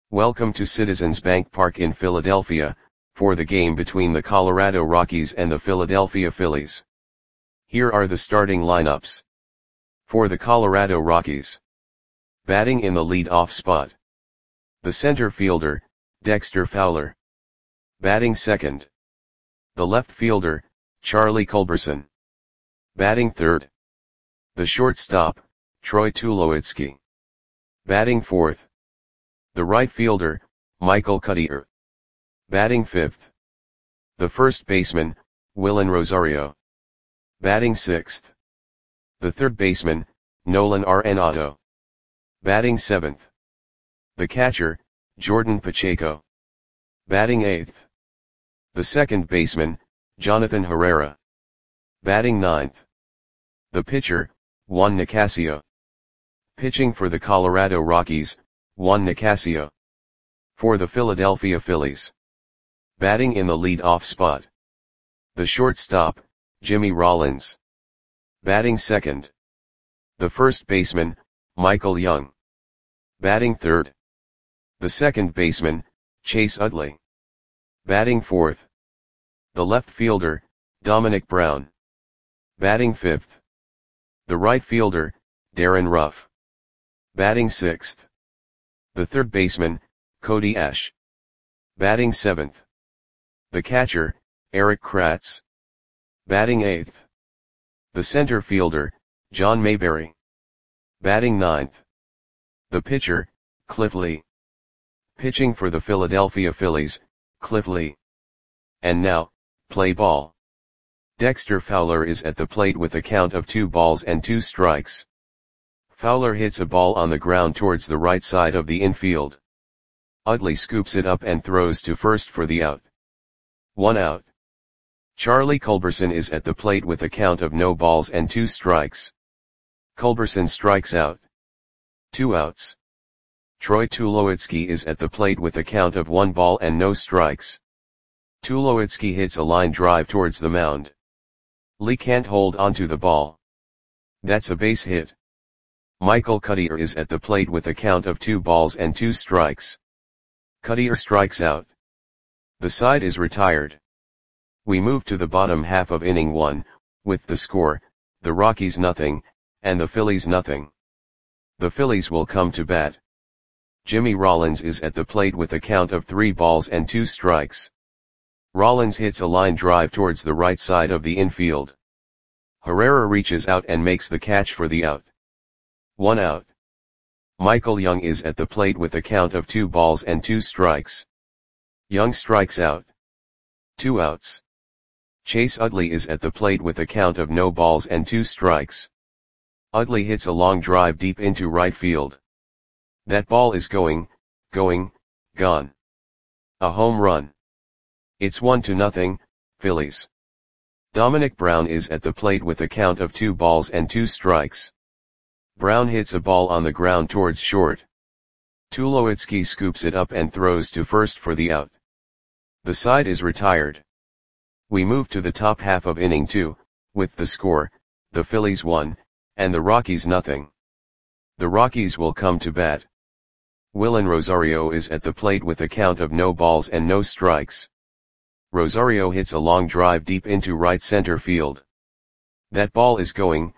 Welcome to Citizens Bank Park in Philadelphia, for the game between the Colorado Rockies and the Philadelphia Phillies. Here are the starting lineups. For the Colorado Rockies. Batting in the lead-off spot. The center fielder, Dexter Fowler. Batting second. The left fielder, Charlie Culberson. Batting third. The shortstop, Troy Tulowitzki. Batting fourth. The right fielder, Michael Cuddyer. Batting fifth. The first baseman, Willen Rosario. Batting sixth. The third baseman, Nolan Arenado. Batting seventh. The catcher, Jordan Pacheco. Batting eighth. The second baseman, Jonathan Herrera. Batting ninth. The pitcher, Juan Nicasio. Pitching for the Colorado Rockies, Juan Nicasio. For the Philadelphia Phillies. Batting in the lead-off spot. The shortstop, Jimmy Rollins. Batting second. The first baseman, Michael Young. Batting third. The second baseman, Chase Utley. Batting fourth. The left fielder, Dominic Brown. Batting fifth. The right fielder, Darren Ruff. Batting sixth. The third baseman, Cody Ash. Batting seventh. The catcher, Erik Kratz. Batting eighth. The center fielder, John Mayberry. Batting ninth. The pitcher, Cliff Lee. Pitching for the Philadelphia Phillies, Cliff Lee. And now, play ball. Dexter Fowler is at the plate with a count of 2 balls and 2 strikes. Fowler hits a ball on the ground towards the right side of the infield. Utley scoops it up and throws to first for the out. 1 out. Charlie Culberson is at the plate with a count of no balls and 2 strikes. Culberson strikes out. 2 outs. Troy Tulowitzki is at the plate with a count of 1 ball and no strikes. Tulowitzki hits a line drive towards the mound. Lee can't hold onto the ball. That's a base hit. Michael Cuddyer is at the plate with a count of 2 balls and 2 strikes. Cuddyer strikes out. The side is retired. We move to the bottom half of inning 1, with the score, the Rockies nothing, and the Phillies nothing. The Phillies will come to bat. Jimmy Rollins is at the plate with a count of 3 balls and 2 strikes. Rollins hits a line drive towards the right side of the infield. Herrera reaches out and makes the catch for the out. 1 out. Michael Young is at the plate with a count of 2 balls and 2 strikes. Young strikes out. 2 outs. Chase Utley is at the plate with a count of no balls and 2 strikes. Utley hits a long drive deep into right field. That ball is going, gone. A home run. It's 1-0, Phillies. Dominic Brown is at the plate with a count of 2 balls and 2 strikes. Brown hits a ball on the ground towards short. Tulowitzki scoops it up and throws to first for the out. The side is retired. We move to the top half of inning 2, with the score, the Phillies 1, and the Rockies nothing. The Rockies will come to bat. Willen Rosario is at the plate with a count of no balls and no strikes. Rosario hits a long drive deep into right center field. That ball is going,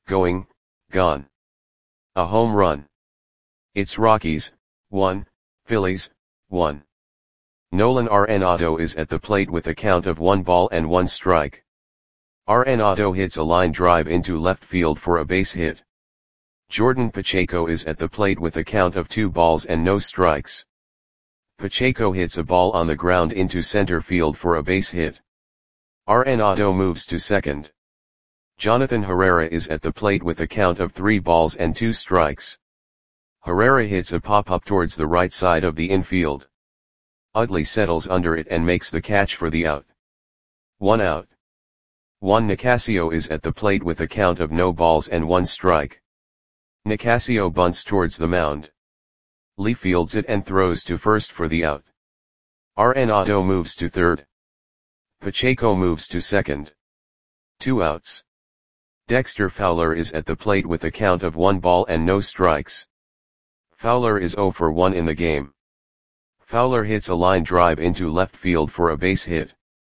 gone. A home run. It's Rockies, 1, Phillies, 1. Nolan Arenado is at the plate with a count of 1 ball and 1 strike. Arenado hits a line drive into left field for a base hit. Jordan Pacheco is at the plate with a count of 2 balls and no strikes. Pacheco hits a ball on the ground into center field for a base hit. Arenado moves to second. Jonathan Herrera is at the plate with a count of 3 balls and 2 strikes. Herrera hits a pop-up towards the right side of the infield. Utley settles under it and makes the catch for the out. 1 out. Juan Nicasio is at the plate with a count of no balls and 1 strike. Nicasio bunts towards the mound. Lee fields it and throws to first for the out. Arenado moves to third. Pacheco moves to second. 2 outs. Dexter Fowler is at the plate with a count of 1 ball and no strikes. Fowler is 0 for 1 in the game. Fowler hits a line drive into left field for a base hit.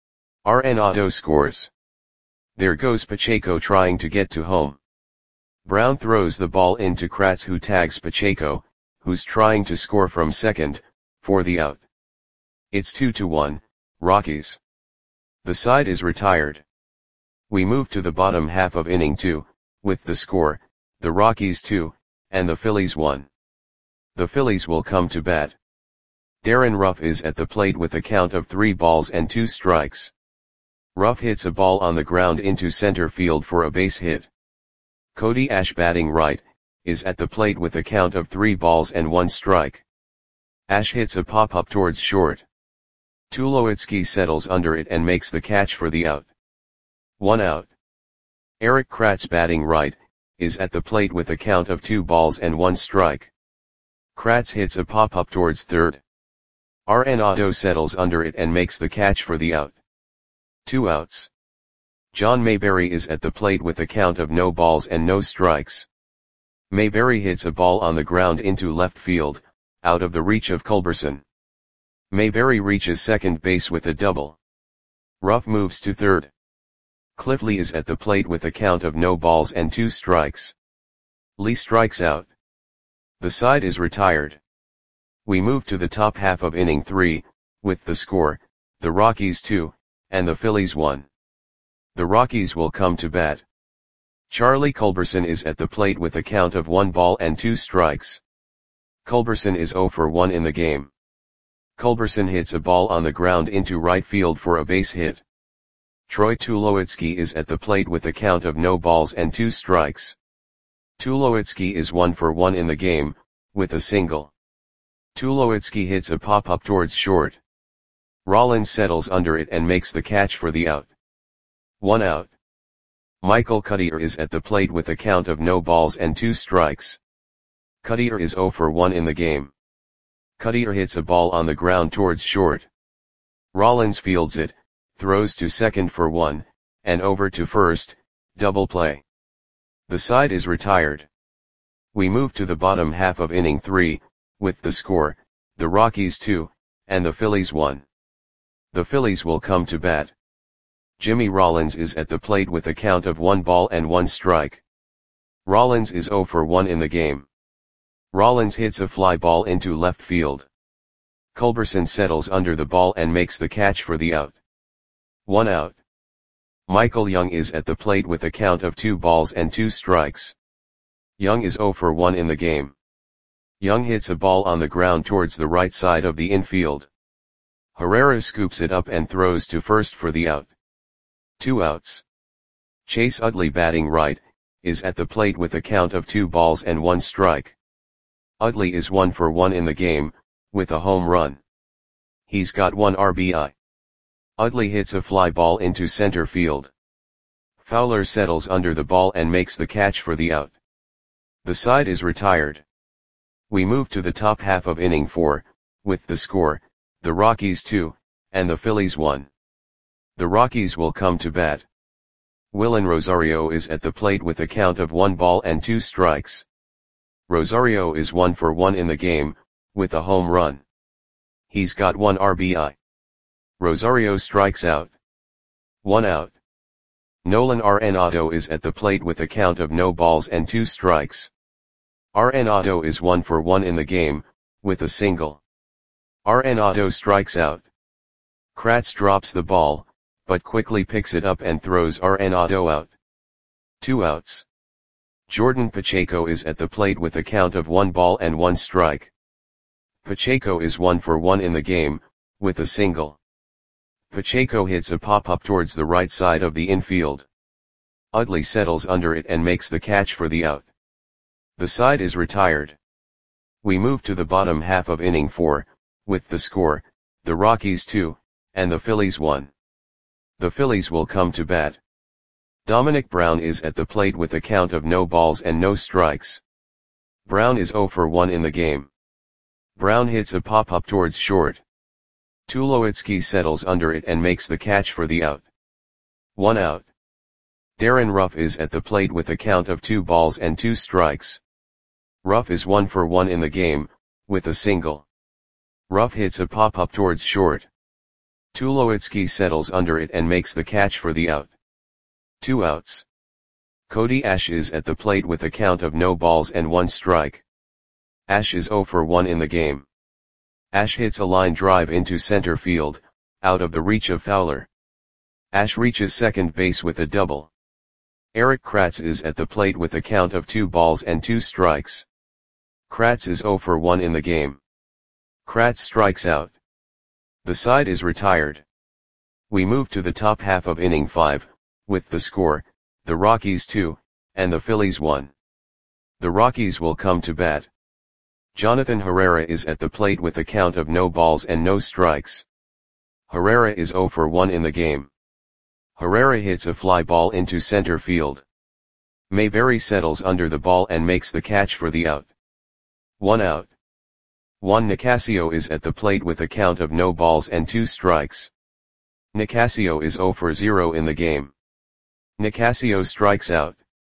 Arenado scores. There goes Pacheco trying to get to home. Brown throws the ball into Kratz, who tags Pacheco, who's trying to score from second, for the out. It's 2-1, Rockies. The side is retired. We move to the bottom half of inning 2, with the score, the Rockies 2, and the Phillies 1. The Phillies will come to bat. Darren Ruff is at the plate with a count of 3 balls and 2 strikes. Ruff hits a ball on the ground into center field for a base hit. Cody Ash, batting right, is at the plate with a count of 3 balls and 1 strike. Ash hits a pop-up towards short. Tulowitzki settles under it and makes the catch for the out. 1 out. Erik Kratz, batting right, is at the plate with a count of 2 balls and 1 strike. Kratz hits a pop-up towards third. Arenado settles under it and makes the catch for the out. 2 outs. John Mayberry is at the plate with a count of no balls and no strikes. Mayberry hits a ball on the ground into left field, out of the reach of Culberson. Mayberry reaches second base with a double. Ruff moves to third. Cliff Lee is at the plate with a count of no balls and 2 strikes. Lee strikes out. The side is retired. We move to the top half of inning 3, with the score, the Rockies 2, and the Phillies 1. The Rockies will come to bat. Charlie Culberson is at the plate with a count of 1 ball and 2 strikes. Culberson is 0 for 1 in the game. Culberson hits a ball on the ground into right field for a base hit. Troy Tulowitzki is at the plate with a count of no balls and 2 strikes. Tulowitzki is 1 for 1 in the game, with a single. Tulowitzki hits a pop-up towards short. Rollins settles under it and makes the catch for the out. 1 out. Michael Cuddyer is at the plate with a count of no balls and 2 strikes. Cuddyer is 0 for 1 in the game. Cuddyer hits a ball on the ground towards short. Rollins fields it, throws to second for 1, and over to first, double play. The side is retired. We move to the bottom half of inning 3, with the score, the Rockies 2, and the Phillies 1. The Phillies will come to bat. Jimmy Rollins is at the plate with a count of 1 ball and 1 strike. Rollins is 0 for 1 in the game. Rollins hits a fly ball into left field. Culberson settles under the ball and makes the catch for the out. 1 out. Michael Young is at the plate with a count of 2 balls and 2 strikes. Young is 0 for 1 in the game. Young hits a ball on the ground towards the right side of the infield. Herrera scoops it up and throws to first for the out. 2 outs. Chase Utley, batting right, is at the plate with a count of 2 balls and 1 strike. Utley is 1 for 1 in the game, with a home run. He's got 1 RBI. Utley hits a fly ball into center field. Fowler settles under the ball and makes the catch for the out. The side is retired. We move to the top half of inning 4, with the score, the Rockies 2, and the Phillies 1. The Rockies will come to bat. Willen Rosario is at the plate with a count of 1 ball and 2 strikes. Rosario is 1 for 1 in the game, with a home run. He's got 1 RBI. Rosario strikes out. 1 out. Nolan Arenado is at the plate with a count of no balls and 2 strikes. Arenado is 1 for 1 in the game, with a single. Arenado strikes out. Kratz drops the ball, but quickly picks it up and throws Arenado out. 2 outs. Jordan Pacheco is at the plate with a count of 1 ball and 1 strike. Pacheco is 1 for 1 in the game, with a single. Pacheco hits a pop-up towards the right side of the infield. Utley settles under it and makes the catch for the out. The side is retired. We move to the bottom half of inning 4, with the score, the Rockies 2, and the Phillies 1. The Phillies will come to bat. Dominic Brown is at the plate with a count of no balls and no strikes. Brown is 0 for 1 in the game. Brown hits a pop-up towards short. Tulowitzki settles under it and makes the catch for the out. 1 out. Darren Ruff is at the plate with a count of 2 balls and 2 strikes. Ruff is 1 for 1 in the game, with a single. Ruff hits a pop-up towards short. Tulowitzki settles under it and makes the catch for the out. 2 outs. Cody Ash is at the plate with a count of no balls and 1 strike. Ash is 0 for 1 in the game. Ash hits a line drive into center field, out of the reach of Fowler. Ash reaches second base with a double. Erik Kratz is at the plate with a count of 2 balls and 2 strikes. Kratz is 0 for 1 in the game. Kratz strikes out. The side is retired. We move to the top half of inning 5, with the score, the Rockies 2, and the Phillies 1. The Rockies will come to bat. Jonathan Herrera is at the plate with a count of no balls and no strikes. Herrera is 0 for 1 in the game. Herrera hits a fly ball into center field. Mayberry settles under the ball and makes the catch for the out. 1 out. Juan Nicasio is at the plate with a count of no balls and 2 strikes. Nicasio is 0 for 0 in the game. Nicasio strikes out.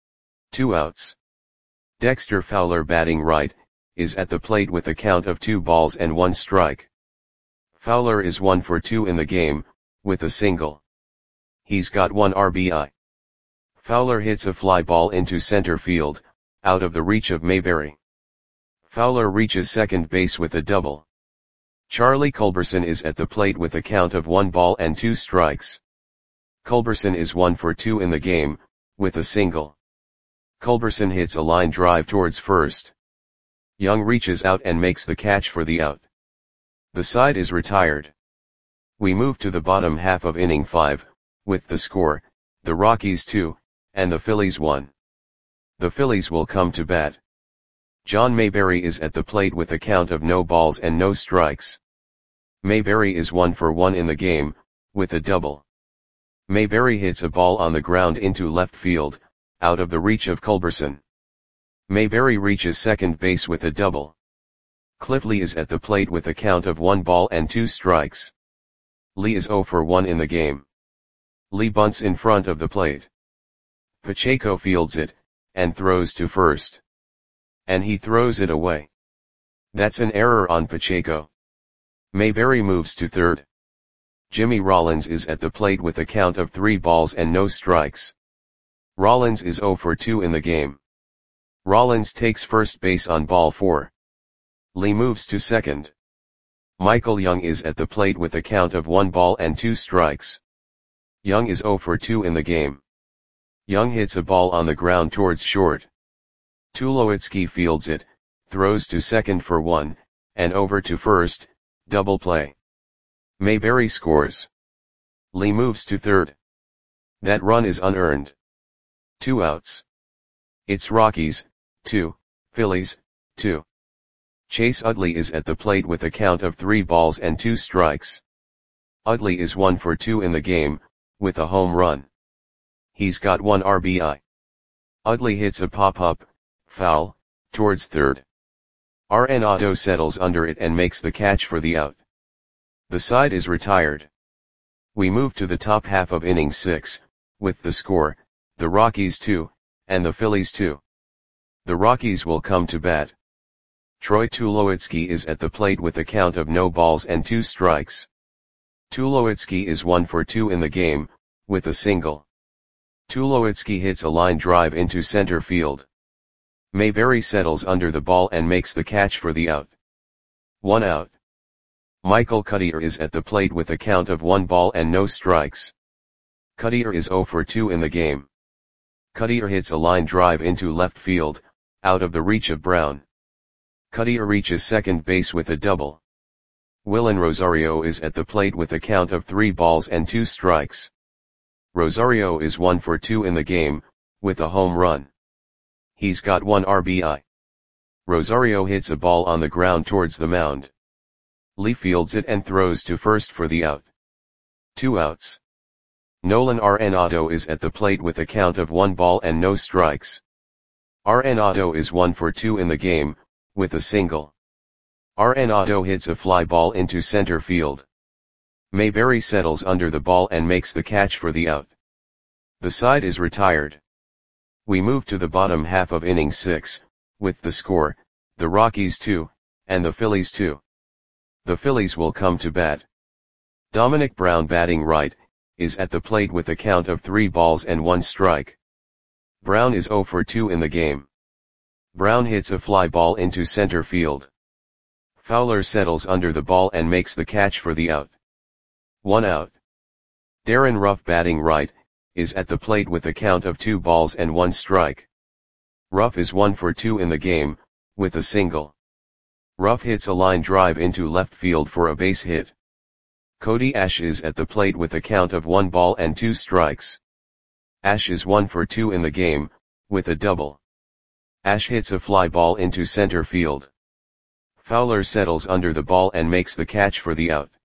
2 outs. Dexter Fowler, batting right, is at the plate with a count of 2 balls and 1 strike. Fowler is 1 for 2 in the game, with a single. He's got 1 RBI. Fowler hits a fly ball into center field, out of the reach of Mayberry. Fowler reaches second base with a double. Charlie Culberson is at the plate with a count of 1 ball and 2 strikes. Culberson is 1 for 2 in the game, with a single. Culberson hits a line drive towards first. Young reaches out and makes the catch for the out. The side is retired. We move to the bottom half of inning 5, with the score, the Rockies 2, and the Phillies 1. The Phillies will come to bat. John Mayberry is at the plate with a count of no balls and no strikes. Mayberry is 1 for 1 in the game, with a double. Mayberry hits a ball on the ground into left field, out of the reach of Culberson. Mayberry reaches second base with a double. Cliff Lee is at the plate with a count of 1 ball and 2 strikes. Lee is 0 for 1 in the game. Lee bunts in front of the plate. Pacheco fields it, and throws to first. And he throws it away. That's an error on Pacheco. Mayberry moves to third. Jimmy Rollins is at the plate with a count of 3 balls and no strikes. Rollins is 0 for 2 in the game. Rollins takes first base on ball 4. Lee moves to second. Michael Young is at the plate with a count of 1 ball and 2 strikes. Young is 0 for 2 in the game. Young hits a ball on the ground towards short. Tulowitzki fields it, throws to second for 1, and over to first, double play. Mayberry scores. Lee moves to third. That run is unearned. 2 outs. It's Rockies, 2, Phillies, 2. Chase Utley is at the plate with a count of 3 balls and 2 strikes. Utley is 1 for 2 in the game, with a home run. He's got 1 RBI. Utley hits a pop-up, foul, towards third. Arenado settles under it and makes the catch for the out. The side is retired. We move to the top half of inning 6, with the score, the Rockies 2, and the Phillies 2. The Rockies will come to bat. Troy Tulowitzki is at the plate with a count of no balls and 2 strikes. Tulowitzki is 1 for 2 in the game, with a single. Tulowitzki hits a line drive into center field. Mayberry settles under the ball and makes the catch for the out. 1 out. Michael Cuddyer is at the plate with a count of 1 ball and no strikes. Cuddyer is 0 for 2 in the game. Cuddyer hits a line drive into left field, out of the reach of Brown. Cuddyer reaches second base with a double. Willen Rosario is at the plate with a count of 3 balls and 2 strikes. Rosario is 1 for 2 in the game, with a home run. He's got 1 RBI. Rosario hits a ball on the ground towards the mound. Lee fields it and throws to first for the out. 2 outs. Nolan Arenado is at the plate with a count of 1 ball and no strikes. Arenado is 1 for 2 in the game, with a single. Arenado hits a fly ball into center field. Mayberry settles under the ball and makes the catch for the out. The side is retired. We move to the bottom half of inning 6, with the score, the Rockies 2, and the Phillies 2. The Phillies will come to bat. Dominic Brown, batting right, is at the plate with a count of 3 balls and 1 strike. Brown is 0 for 2 in the game. Brown hits a fly ball into center field. Fowler settles under the ball and makes the catch for the out. 1 out. Darren Ruff, batting right, is at the plate with a count of 2 balls and 1 strike. Ruff is 1 for 2 in the game, with a single. Ruff hits a line drive into left field for a base hit. Cody Ash is at the plate with a count of 1 ball and 2 strikes. Ash is 1 for 2 in the game, with a double. Ash hits a fly ball into center field. Fowler settles under the ball and makes the catch for the out.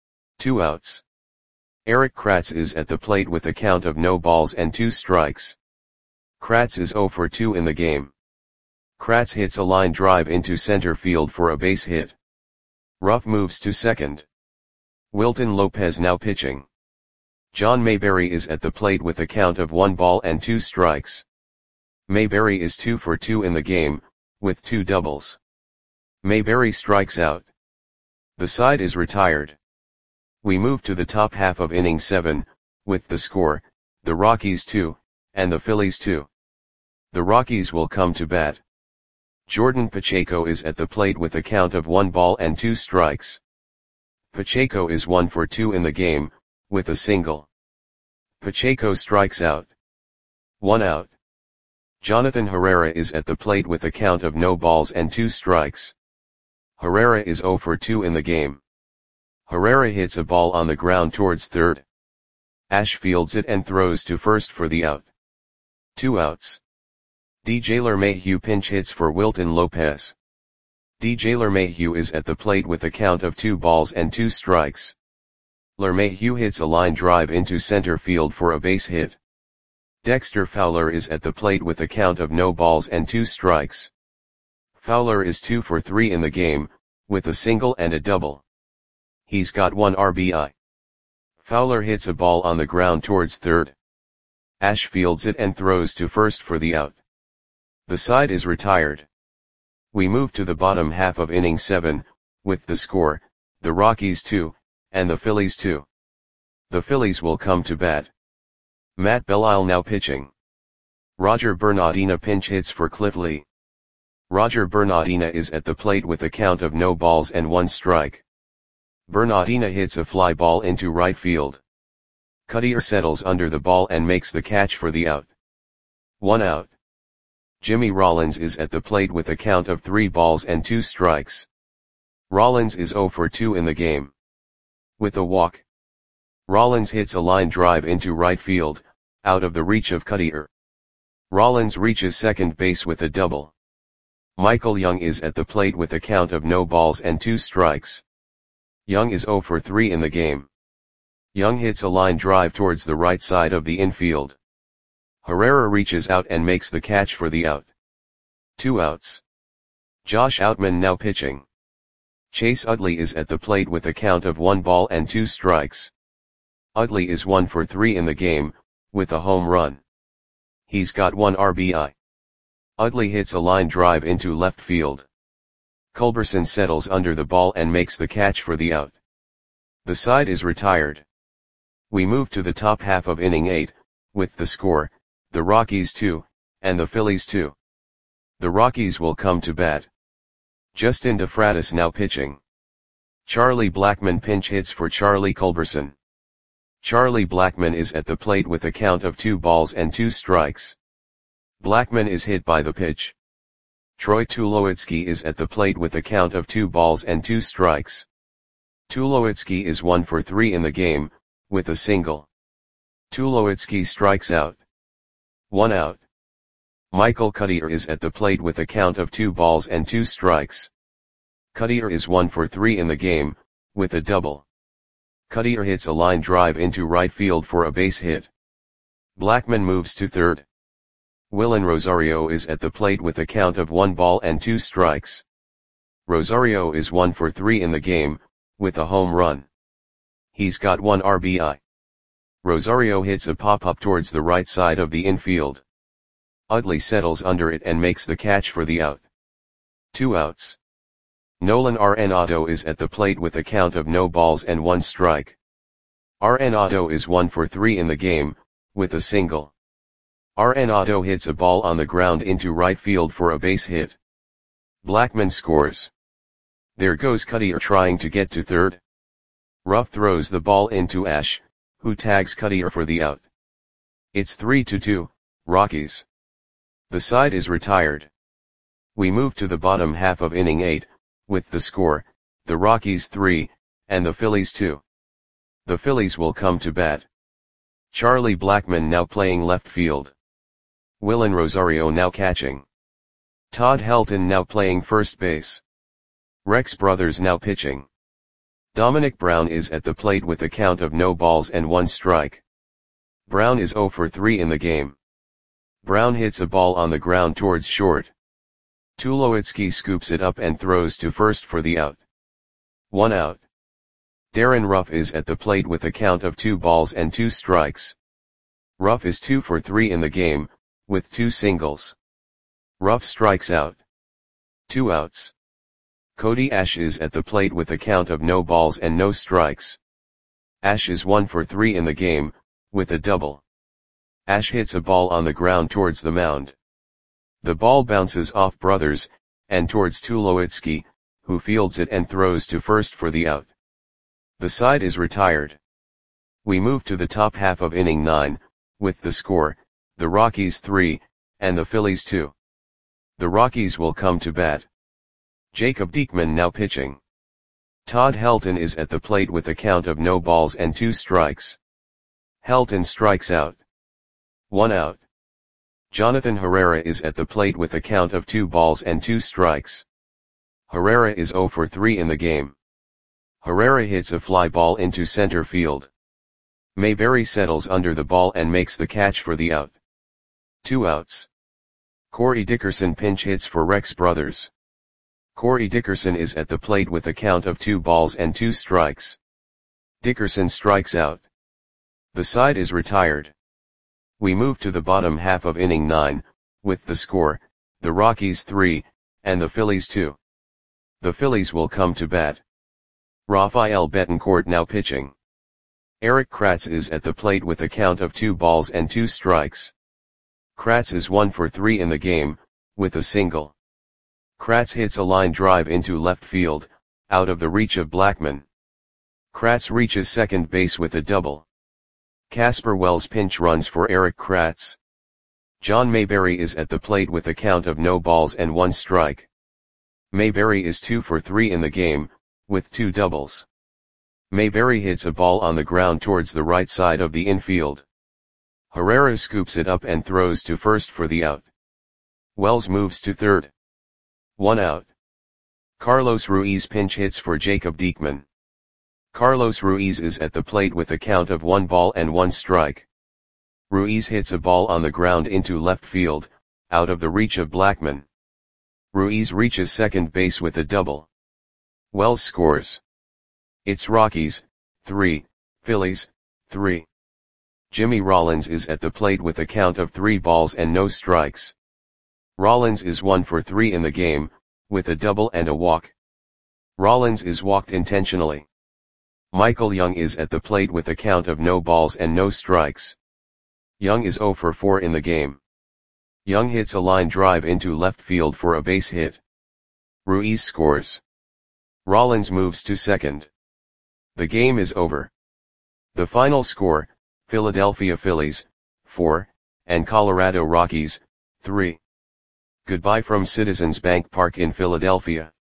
2 outs. Erik Kratz is at the plate with a count of no balls and 2 strikes. Kratz is 0 for 2 in the game. Kratz hits a line drive into center field for a base hit. Ruff moves to second. Wilton Lopez now pitching. John Mayberry is at the plate with a count of 1 ball and 2 strikes. Mayberry is 2 for 2 in the game, with 2 doubles. Mayberry strikes out. The side is retired. We move to the top half of inning 7, with the score, the Rockies 2, and the Phillies 2. The Rockies will come to bat. Jordan Pacheco is at the plate with a count of 1 ball and 2 strikes. Pacheco is 1 for 2 in the game, with a single. Pacheco strikes out. 1 out. Jonathan Herrera is at the plate with a count of no balls and 2 strikes. Herrera is 0 for 2 in the game. Herrera hits a ball on the ground towards third. Ash fields it and throws to first for the out. 2 outs. DJ LeMahieu pinch hits for Wilton Lopez. DJ LeMahieu is at the plate with a count of 2 balls and 2 strikes. LeMahieu hits a line drive into center field for a base hit. Dexter Fowler is at the plate with a count of no balls and 2 strikes. Fowler is 2 for 3 in the game, with a single and a double. He's got 1 RBI. Fowler hits a ball on the ground towards third. Ash fields it and throws to first for the out. The side is retired. We move to the bottom half of inning 7, with the score, the Rockies 2, and the Phillies 2. The Phillies will come to bat. Matt Belisle now pitching. Roger Bernardina pinch hits for Cliff Lee. Roger Bernardina is at the plate with a count of no balls and 1 strike. Bernardina hits a fly ball into right field. Cutter settles under the ball and makes the catch for the out. 1 out. Jimmy Rollins is at the plate with a count of 3 balls and 2 strikes. Rollins is 0 for 2 in the game. With a walk. Rollins hits a line drive into right field, out of the reach of Cutter. Rollins reaches second base with a double. Michael Young is at the plate with a count of no balls and 2 strikes. Young is 0 for 3 in the game. Young hits a line drive towards the right side of the infield. Herrera reaches out and makes the catch for the out. 2 outs. Josh Outman now pitching. Chase Utley is at the plate with a count of 1 ball and 2 strikes. Utley is 1 for 3 in the game, with a home run. He's got 1 RBI. Utley hits a line drive into left field. Culberson settles under the ball and makes the catch for the out. The side is retired. We move to the top half of inning 8, with the score, the Rockies 2, and the Phillies 2. The Rockies will come to bat. Justin DeFratis now pitching. Charlie Blackmon pinch hits for Charlie Culberson. Charlie Blackmon is at the plate with a count of 2 balls and 2 strikes. Blackmon is hit by the pitch. Troy Tulowitzki is at the plate with a count of 2 balls and 2 strikes. Tulowitzki is 1 for 3 in the game, with a single. Tulowitzki strikes out. 1 out. Michael Cutter is at the plate with a count of 2 balls and 2 strikes. Cutter is 1 for 3 in the game, with a double. Cutter hits a line drive into right field for a base hit. Blackmon moves to third. Willen Rosario is at the plate with a count of 1 ball and 2 strikes. Rosario is 1 for 3 in the game, with a home run. He's got 1 RBI. Rosario hits a pop-up towards the right side of the infield. Utley settles under it and makes the catch for the out. 2 outs. Nolan Arenado is at the plate with a count of no balls and 1 strike. Arenado is 1 for 3 in the game, with a single. Arenado hits a ball on the ground into right field for a base hit. Blackmon scores. There goes Cuddyer trying to get to third. Ruff throws the ball into Ash, who tags Cuddyer for the out. It's 3-2, Rockies. The side is retired. We move to the bottom half of inning 8, with the score, the Rockies 3, and the Phillies 2. The Phillies will come to bat. Charlie Blackmon now playing left field. Willen Rosario now catching. Todd Helton now playing first base. Rex Brothers now pitching. Dominic Brown is at the plate with a count of no balls and 1 strike. Brown is 0 for 3 in the game. Brown hits a ball on the ground towards short. Tulowitzki scoops it up and throws to first for the out. 1 out. Darren Ruff is at the plate with a count of 2 balls and 2 strikes. Ruff is 2 for 3 in the game, with 2 singles. Ruff strikes out. 2 outs. Cody Ash is at the plate with a count of no balls and no strikes. Ash is 1 for 3 in the game, with a double. Ash hits a ball on the ground towards the mound. The ball bounces off Brothers, and towards Tulowitzki, who fields it and throws to first for the out. The side is retired. We move to the top half of inning 9, with the score, the Rockies 3, and the Phillies 2. The Rockies will come to bat. Jacob Diekman now pitching. Todd Helton is at the plate with a count of no balls and 2 strikes. Helton strikes out. 1 out. Jonathan Herrera is at the plate with a count of 2 balls and 2 strikes. Herrera is 0 for 3 in the game. Herrera hits a fly ball into center field. Mayberry settles under the ball and makes the catch for the out. 2 outs. Corey Dickerson pinch hits for Rex Brothers. Corey Dickerson is at the plate with a count of 2 balls and 2 strikes. Dickerson strikes out. The side is retired. We move to the bottom half of inning 9, with the score, the Rockies 3, and the Phillies 2. The Phillies will come to bat. Rafael Betancourt now pitching. Eric Kratz is at the plate with a count of 2 balls and 2 strikes. Kratz is 1 for 3 in the game, with a single. Kratz hits a line drive into left field, out of the reach of Blackmon. Kratz reaches second base with a double. Casper Wells pinch runs for Eric Kratz. John Mayberry is at the plate with a count of no balls and 1 strike. Mayberry is 2 for 3 in the game, with 2 doubles. Mayberry hits a ball on the ground towards the right side of the infield. Herrera scoops it up and throws to first for the out. Wells moves to third. 1 out. Carlos Ruiz pinch hits for Jacob Diekman. Carlos Ruiz is at the plate with a count of 1 ball and 1 strike. Ruiz hits a ball on the ground into left field, out of the reach of Blackmon. Ruiz reaches second base with a double. Wells scores. It's Rockies, 3, Phillies, 3. Jimmy Rollins is at the plate with a count of 3 balls and no strikes. Rollins is 1 for 3 in the game, with a double and a walk. Rollins is walked intentionally. Michael Young is at the plate with a count of no balls and no strikes. Young is 0 for 4 in the game. Young hits a line drive into left field for a base hit. Ruiz scores. Rollins moves to second. The game is over. The final score, Philadelphia Phillies, 4, and Colorado Rockies, 3. Goodbye from Citizens Bank Park in Philadelphia.